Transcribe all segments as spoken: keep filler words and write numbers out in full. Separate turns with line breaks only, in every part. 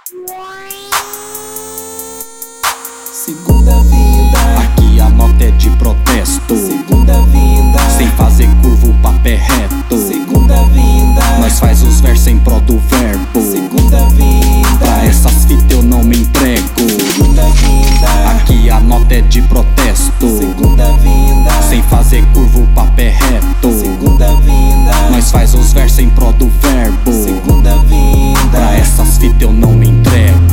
Segunda vinda,
aqui a nota é de protesto.
segunda vinda,
sem fazer curva o papo é reto.
segunda vinda,
Nós faz os versos em prol do verbo.
segunda vinda,
Pra essas fitas eu não me entrego.
segunda vinda,
Aqui a nota é de protesto.
segunda vinda,
sem fazer curva o papo é reto.
segunda vinda,
Nós faz os versos em prol do verbo.
segunda vinda.
Pra essas fitas eu não me entrego.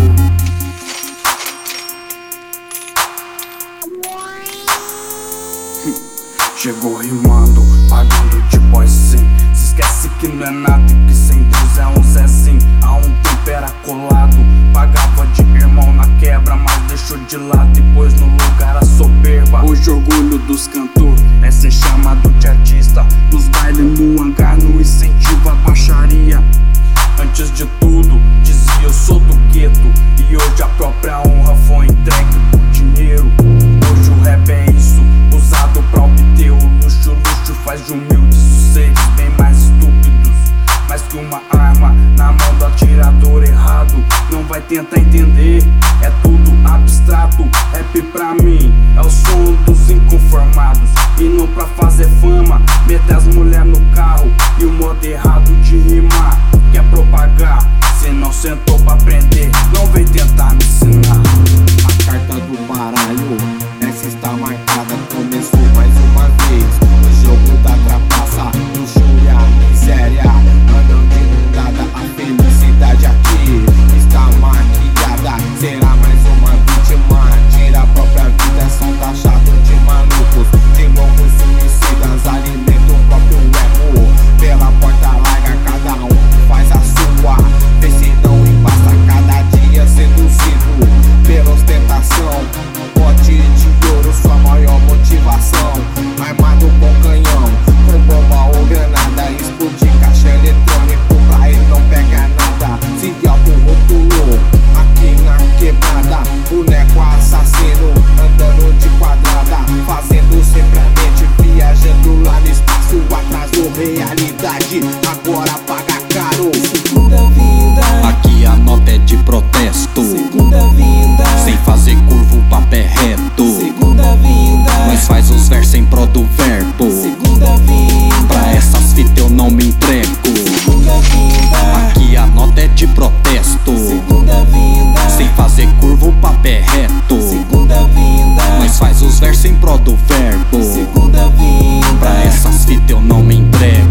Chegou rimando, pagando de boy sim. Se esquece que não é nada e que sem Deus é um Zé sim. Há um tempo era colado, pagava de irmão na quebra, mas deixou de lado e pôs no lugar a soberba. Hoje orgulho dos cantor é ser chamado de artista. Nos bailes no hangar, no incentivo à baixaria. Antes de tudo, dizia eu sou do gueto. E hoje a própria honra foi entregue por dinheiro. Hoje o rap é isso, usado pra obter o luxo. Luxo faz de humildes os seres bem mais estúpidos. Mais que uma arma na mão do atirador errado. Não vai tentar entender, é tudo abstrato. Rap pra mim é o som dos inconformados. E não pra fazer fama, meter as mulheres no carro. E o modo errado de rimar, quer propagar. Se não sentou pra aprender, não vem tentar me ensinar.
A carta do baralho, essa está marcada. Começou mais uma vez o jogo da trapaça, luxúria, miséria. Andam de inundada, a felicidade aqui está maquiada. Será mais uma vítima, tira a própria vida. São taxados de malucos, de loucos suicidas. Alimentam o próprio ego, pela porta larga cada um faz a sua. Vê se não embaça cada dia seduzido pela ostentação. Pote de ouro, sua maior motivação. Armado com canhão, com bomba ou granada. Explodir caixa eletrônico, pra ele não pega nada. Se auto-rotulou aqui na quebrada. Boneco assassino, andando de quadrada. Fazendo sempre a mente, viajando lá no espaço. Atrasou realidade, agora paga caro.
Segunda vinda,
Aqui a nota é de protesto.
segunda vinda,
sem fazer curva o papo é reto.
segunda vinda,
Nós faz os versos em prol do verbo.
segunda vinda,
Pra essas fitas eu não me entrego.
segunda vinda,
Aqui a nota é de protesto.
segunda vinda,
sem fazer curva o papo é reto.
segunda vinda,
Nós faz os versos em prol do verbo.
segunda vinda.
Pra essas fitas eu não me entrego.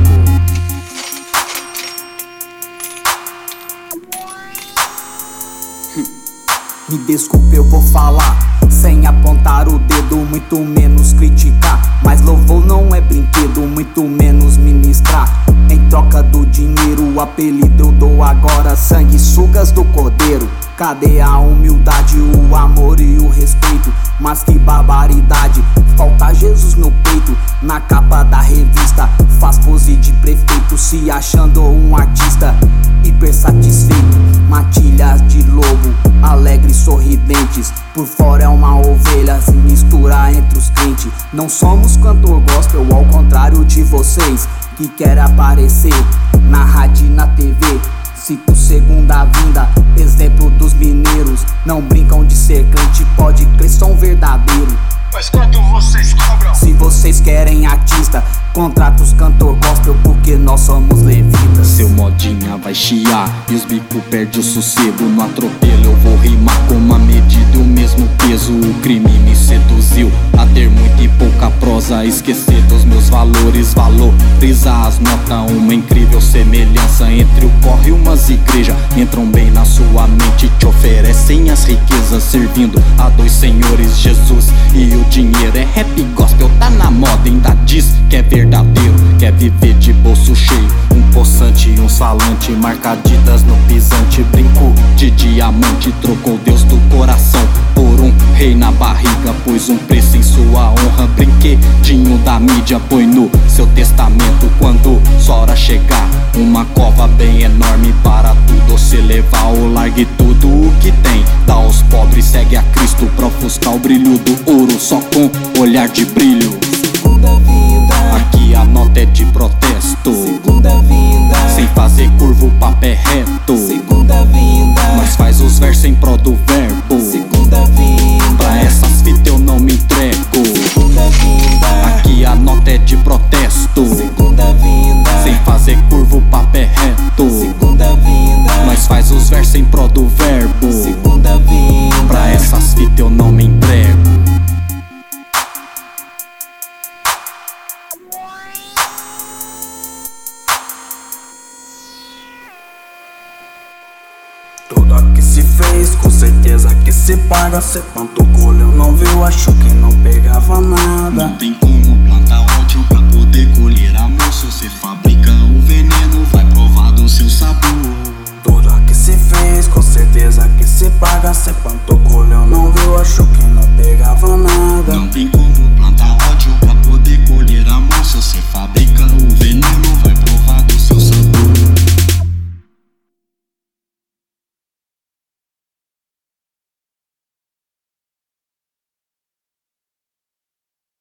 Me desculpe, eu vou falar sem apontar o dedo, muito menos criticar. Mas louvor não é brinquedo, muito menos ministrar. Em troca do dinheiro, o apelido eu dou agora. Sanguessugas do cordeiro. Cadê a humildade, o amor e o respeito? Mas que barbaridade, falta Jesus no peito. Na capa da revista, faz pose de prefeito, se achando um artista hiper satisfeito. Matilhas de lobo, alegres sorridentes. Por fora é uma ovelha, se mistura entre os crentes. Não somos cantor gospel, ao contrário de vocês que querem aparecer na rádio e na T V. Cito segunda vinda, exemplo dos mineiros. Não brincam de ser crente, pode crer, são verdadeiro.
Mas quanto vocês cobram?
Se vocês querem artista, contrata os cantor gospel, porque nós somos levitas.
Seu modinha vai chiar e os bico perde o sossego. No atropelo eu vou rimar com uma medida e o mesmo peso. O crime me seduziu a ter muita e pouca prosa. Esquecer dos meus valores, valorizar as notas. Uma incrível semelhança entre o corre e umas igrejas. Entram bem na sua mente, te oferecem as riquezas, servindo a dois senhores, Jesus e o dinheiro. É rap gospel, tá na moda, ainda diz que é verdadeiro. Quer viver de bolso cheio, um poçante e um salante, marcaditas no pisante. Brinco de diamante, trocou Deus do coração por um rei na barriga, pôs um preço em sua honra. Brinquedinho da mídia, põe no seu testamento. Quando sua hora chegar, uma cova bem enorme para tudo você levar. Ou largue tudo o que tem, dá aos pobres, segue a Cristo pra ofuscar o brilho do ouro, só com olhar de brilho.
Segunda vinda,
Aqui a nota é de protesto.
segunda vinda,
sem fazer curva o papo é reto.
segunda vinda,
Nós faz os em prol do verbo.
Segunda vinda,
Pra essas fitas eu não me entrego.
segunda vinda,
Aqui a nota é de protesto.
segunda vinda,
Sem fazer curva o papo é reto.
segunda vinda,
Nós faz os versos em prol do verbo.
segunda vinda.
Pra essas fitas eu não me entrego.
Tudo que se fez, com certeza que se paga. Cê plantou, colheu, não viu, achou que não pegava nada.
Não tem como plantar ódio pra poder colher amor. Se você fabrica o veneno, vai provar do seu sabor.
Tudo que se fez, com certeza que se paga. Cê plantou, colheu, não viu, achou que não pegava nada.
Não tem como